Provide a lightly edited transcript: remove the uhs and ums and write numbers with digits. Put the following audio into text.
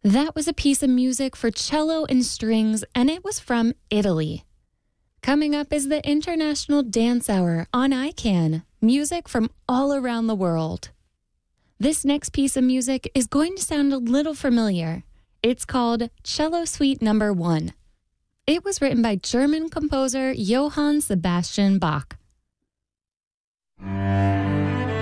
That was a piece of music for cello and strings, and it was from Italy. Coming up is the International Dance Hour on ICANN, music from all around the world. This next piece of music is going to sound a little familiar. It's called Cello Suite No. 1. It was written by German composer Johann Sebastian Bach.